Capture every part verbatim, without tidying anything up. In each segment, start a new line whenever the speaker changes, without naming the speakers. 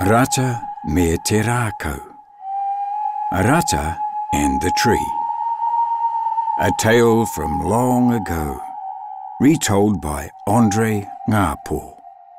Rata me te rākau. Rata and the Tree. A tale from long ago, retold by Andre Ngāpo.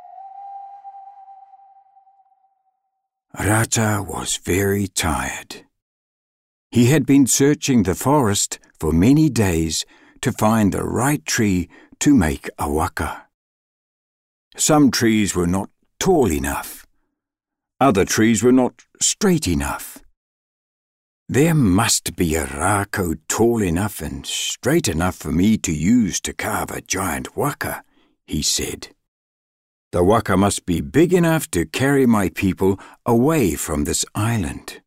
Rata was very tired. He had been searching the forest for many days to find the right tree to make a waka. Some trees were not tall enough. Other trees were not straight enough. There must be a rākau tall enough and straight enough for me to use to carve a giant waka, he said. The waka must be big enough to carry my people away from this island.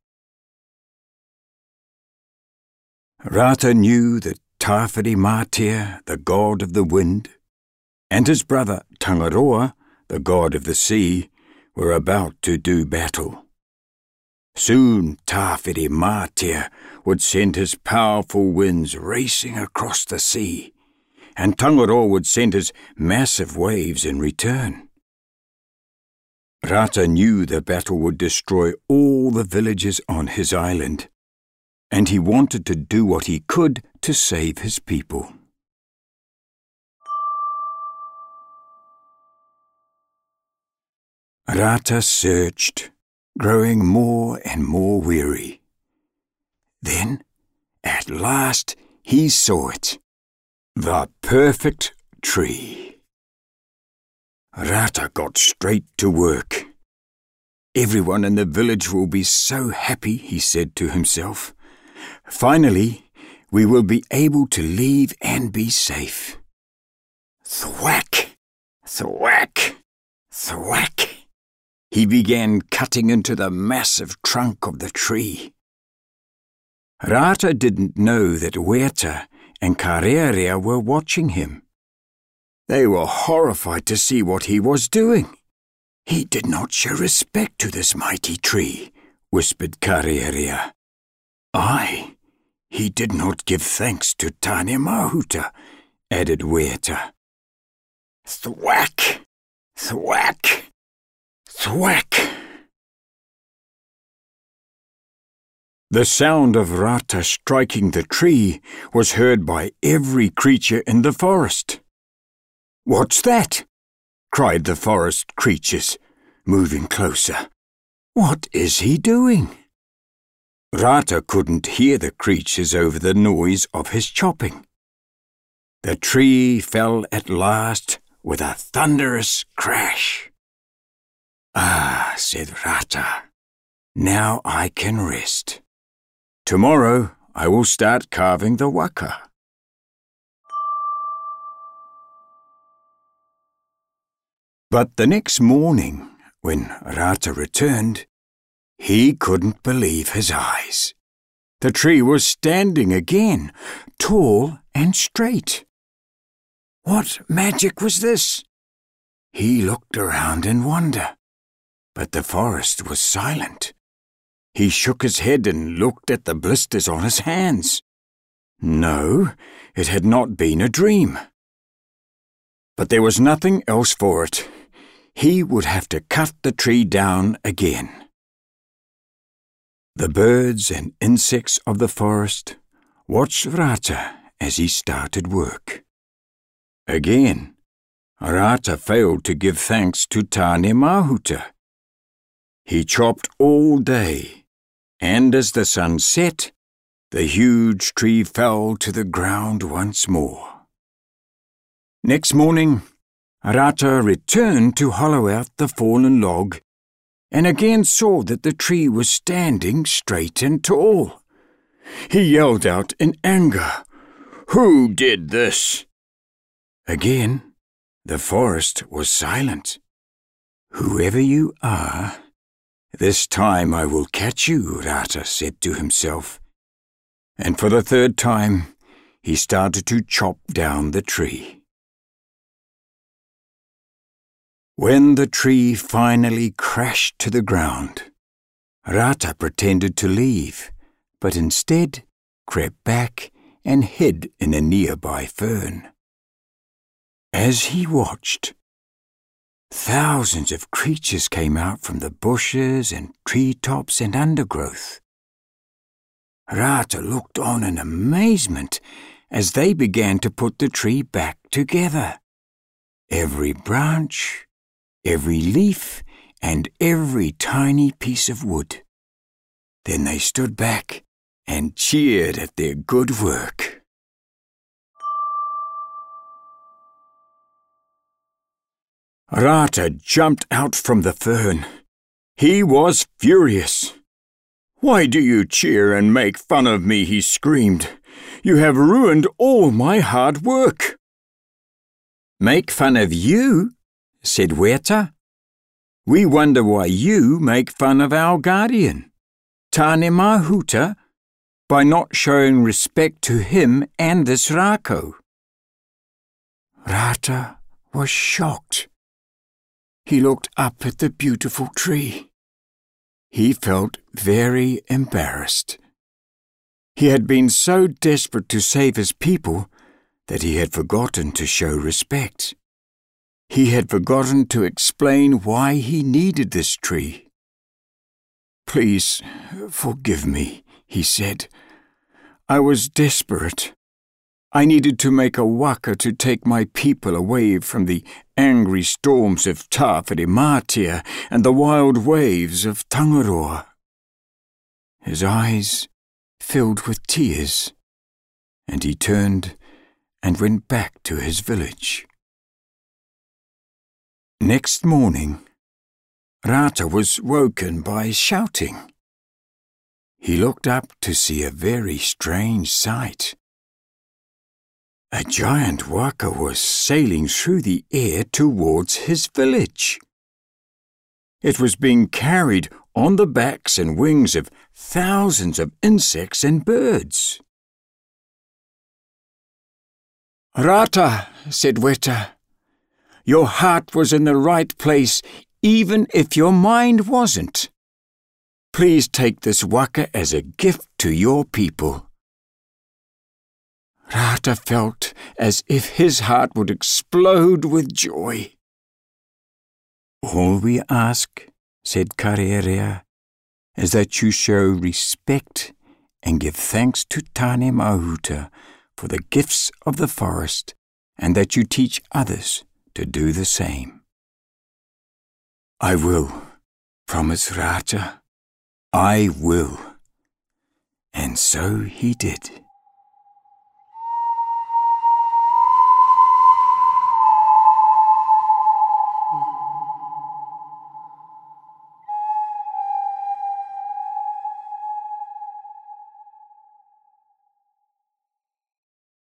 Rata knew that Tāwhiri Mātea, the god of the wind, and his brother Tangaroa, the god of the sea, were about to do battle. Soon Tāwhiri Mātea would send his powerful winds racing across the sea, and Tangaroa would send his massive waves in return. Rata knew the battle would destroy all the villages on his island, and he wanted to do what he could to save his people. Rata searched, growing more and more weary. Then, at last, he saw it. The perfect tree. Rata got straight to work. Everyone in the village will be so happy, he said to himself. Finally, we will be able to leave and be safe. Thwack! Thwack! Thwack! He began cutting into the massive trunk of the tree. Rata didn't know that Weta and Karearea were watching him. They were horrified to see what he was doing. He did not show respect to this mighty tree, whispered Karearea. Aye, he did not give thanks to Tane Mahuta, added Weta. Thwack! Thwack! Thwack! The sound of Rata striking the tree was heard by every creature in the forest. What's that? Cried the forest creatures, moving closer. What is he doing? Rata couldn't hear the creatures over the noise of his chopping. The tree fell at last with a thunderous crash. Ah, said Rata, now I can rest. Tomorrow I will start carving the waka. But the next morning, when Rata returned, he couldn't believe his eyes. The tree was standing again, tall and straight. What magic was this? He looked around in wonder. But the forest was silent. He shook his head and looked at the blisters on his hands. No, it had not been a dream. But there was nothing else for it. He would have to cut the tree down again. The birds and insects of the forest watched Rata as he started work. Again, Rata failed to give thanks to Tane Mahuta. He chopped all day, and as the sun set, the huge tree fell to the ground once more. Next morning, Rata returned to hollow out the fallen log, and again saw that the tree was standing straight and tall. He yelled out in anger, "Who did this?" Again, the forest was silent. "Whoever you are, this time I will catch you," Rata said to himself. And for the third time, he started to chop down the tree. When the tree finally crashed to the ground, Rata pretended to leave, but instead crept back and hid in a nearby fern. As he watched, Thousands of creatures came out from the bushes and treetops and undergrowth. Rata looked on in amazement as they began to put the tree back together. Every branch, every leaf, and every tiny piece of wood. Then they stood back and cheered at their good work. Rata jumped out from the fern. He was furious. "Why do you cheer and make fun of me?" he screamed. "You have ruined all my hard work." "Make fun of you?" said Weta. "We wonder why you make fun of our guardian, Tane Mahuta, by not showing respect to him and this rako." Rata was shocked. He looked up at the beautiful tree. He felt very embarrassed. He had been so desperate to save his people that he had forgotten to show respect. He had forgotten to explain why he needed this tree. "Please forgive me," he said. "I was desperate. I needed to make a waka to take my people away from the angry storms of Tawhirematia and the wild waves of Tangaroa." His eyes filled with tears, and he turned and went back to his village. Next morning, Rata was woken by shouting. He looked up to see a very strange sight. A giant waka was sailing through the air towards his village. It was being carried on the backs and wings of thousands of insects and birds. "Rata," said Weta, "your heart was in the right place even if your mind wasn't. Please take this waka as a gift to your people." Rata felt as if his heart would explode with joy. "All we ask," said Karearea, "is that you show respect and give thanks to Tane Mahuta for the gifts of the forest, and that you teach others to do the same." "I will," promised Rata. "I will." And so he did.